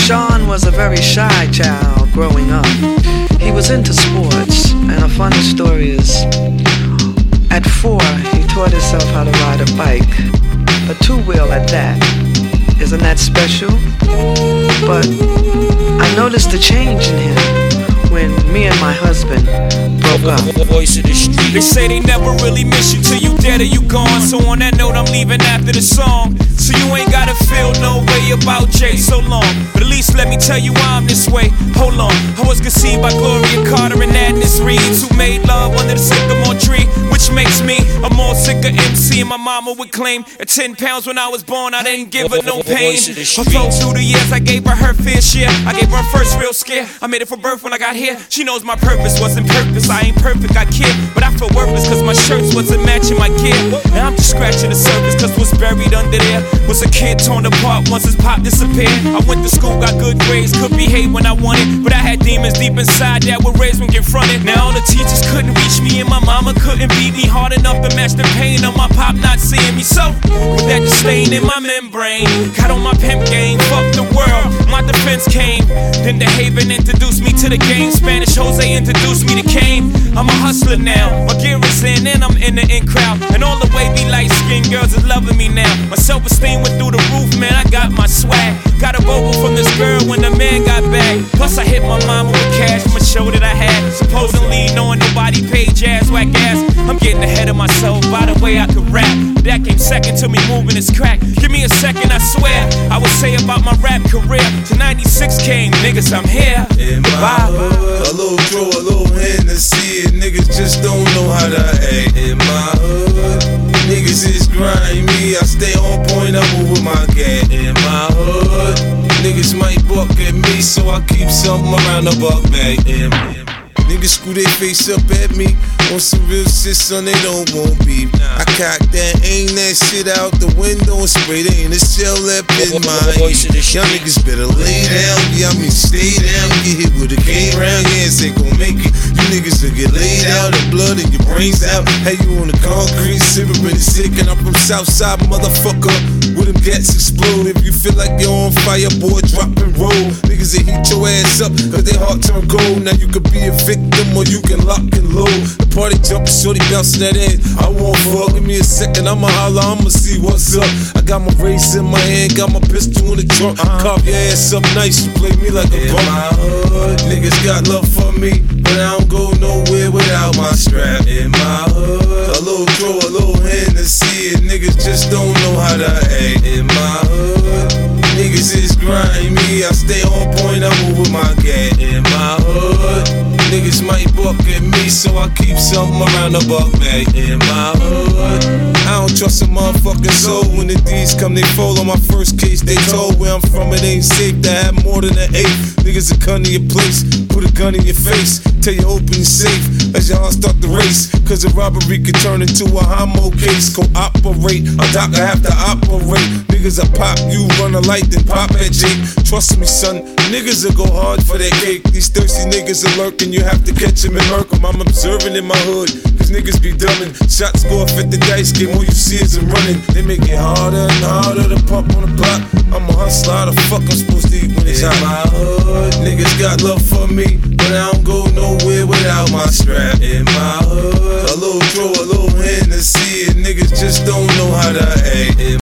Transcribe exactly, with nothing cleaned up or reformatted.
Sean was a very shy child growing up. He was into sports, and a funny story is, at four, he taught himself how to ride a bike, a two-wheel at that. Isn't that special? But I noticed a change in him when me and my husband broke up. Voice of the street. They say they never really miss you till you dead or you gone. So on that note, I'm leaving after the song. So you ain't gotta feel no way about Jay so long. But at least let me tell you why I'm this way. Hold on, I was conceived by Gloria Carter and Agnes Reeds, who made love under the sycamore tree, which makes me a more sicker M C. And my mama would claim at ten pounds when I was born, I didn't give her no pain. Although through the years I gave her her fair share, I gave her her first real scare. I made it for birth when I got here. She knows my purpose wasn't purpose. I ain't perfect, I care, but I feel worthless cause my shirts wasn't matching my gear. And I'm just scratching the surface cause what's buried under there was a kid torn apart once his pop disappeared. I went to school, got good grades, could behave when I wanted, but I had demons deep inside that were raised when confronted. Now all the teachers couldn't reach me and my mama couldn't beat me hard enough to match the pain of my pop not seeing me. So with that just staying in my membrane, got on my pimp game, fuck the world, my defense came. Then the Haven introduced me to the game, Spanish Jose introduced me to Kane. I'm a hustler now, my gear is in and I'm in the in crowd, and all the wavy light skinned girls is loving me now. My self-esteem went through the roof, man, I got my swag. Got a vocal from this girl when the man got back. Plus I hit my mama with cash from a show that I had, supposedly knowing nobody paid jazz, whack ass. I'm getting ahead of myself by the way I could rap. That came second to me moving this crack. Give me a second, I swear I would say about my rap career. To ninety-six came, niggas, I'm here. In my hood, a little draw, a little Hennessy, and niggas just don't know how to act. In my hood, niggas is grimy, I stay on point, I move with my gang. In my hood, niggas might buck at me, so I keep something around the buck bag. In niggas screw their face up at me on some real shit, son, they don't want beef. I cock that, aim that shit out the window and spray that in the shell left in my ear. Y'all niggas better lay down, yeah, I mean stay down. Get hit with a cane round, yeah, ain't gon' make it. You niggas will get laid out, and blood in your brains out. Hey, you on the concrete, sippin' sick, and I'm from Southside, motherfucker. With them gats explode. If you feel like you're on fire, boy, drop and roll. Niggas that heat your ass up, cause they heart turn cold. Now you could be a victim or you can lock and load. The party jumping, shorty bouncing that ass. I won't fuck, give me a second, I'ma holler, I'ma see what's up. I got my race in my hand, got my pistol in the trunk. Carve your ass up nice, you play me like a punk. In my hood, niggas got love for me, but I don't go nowhere without my strap. In my hood, a little draw, a little Hennessy, and niggas just don't know how to act. In my hood, niggas is grimy, I stay on point, I move with my gang. In my hood, niggas might buck at me, so I keep something around the buck bag. In my hood, I don't trust a motherfucking soul. When the D's come, they fall on my first case. They told where I'm from, it ain't safe to have more than an eighth. Niggas will come to your place, put a gun in your face, tell you open your safe as y'all start the race. Cause a robbery could turn into a homo case. Cooperate, a doctor have to operate. Niggas will pop you, run a light, then pop at Jake. Trust me, son, niggas will go hard for that cake. These thirsty niggas are lurking, you have to catch them and murk them. I'm observing in my hood, cause niggas be dumbing. Shots go off at the dice game, all you see is them running. They make it harder and harder to pump on the block. I'm a hustler, how the fuck I'm supposed to eat when it's out? In my hood, niggas got love for me, but I don't go nowhere without my strap. In my hood, a little draw, a little Hennessy, and niggas just don't know how to act. In